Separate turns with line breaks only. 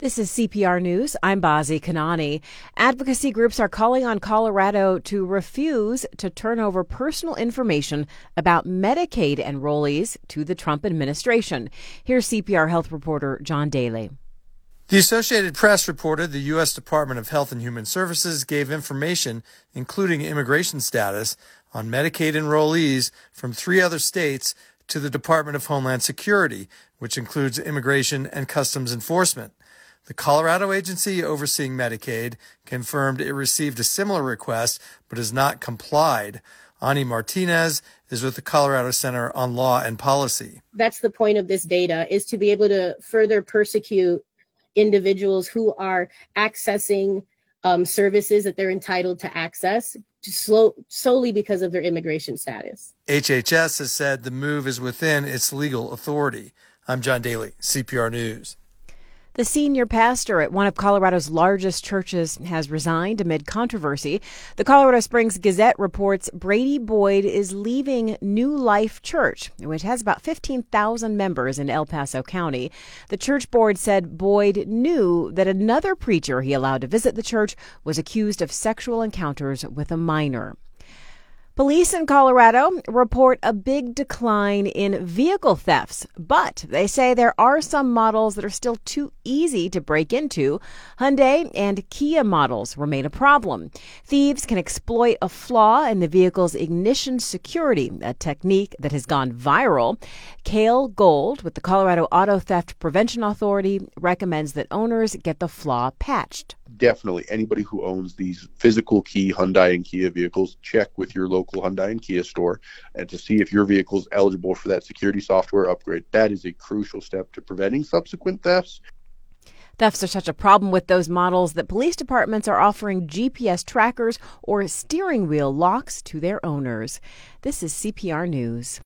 This is CPR News. I'm Bazi Kanani. Advocacy groups are calling on Colorado to refuse to turn over personal information about Medicaid enrollees to the Trump administration. Here's CPR health reporter John Daly.
The Associated Press reported the U.S. Department of Health and Human Services gave information, including immigration status, on Medicaid enrollees from 3 other states to the Department of Homeland Security, which includes Immigration and Customs Enforcement. The Colorado agency overseeing Medicaid confirmed it received a similar request but has not complied. Ani Martinez is with the Colorado Center on Law and Policy.
That's the point of this data, is to be able to further persecute individuals who are accessing services that they're entitled to access solely because of their immigration status.
HHS has said the move is within its legal authority. I'm John Daly, CPR News.
The senior pastor at one of Colorado's largest churches has resigned amid controversy. The Colorado Springs Gazette reports Brady Boyd is leaving New Life Church, which has about 15,000 members in El Paso County. The church board said Boyd knew that another preacher he allowed to visit the church was accused of sexual encounters with a minor. Police in Colorado report a big decline in vehicle thefts, but they say there are some models that are still too easy to break into. Hyundai and Kia models remain a problem. Thieves can exploit a flaw in the vehicle's ignition security, a technique that has gone viral. Cale Gold with the Colorado Auto Theft Prevention Authority recommends that owners get the flaw patched.
Definitely anybody who owns these physical key Hyundai and Kia vehicles, check with your local Hyundai and Kia store and to see if your vehicle is eligible for that security software upgrade. That is a crucial step to preventing subsequent thefts.
Thefts are such a problem with those models that police departments are offering GPS trackers or steering wheel locks to their owners. This is CPR News.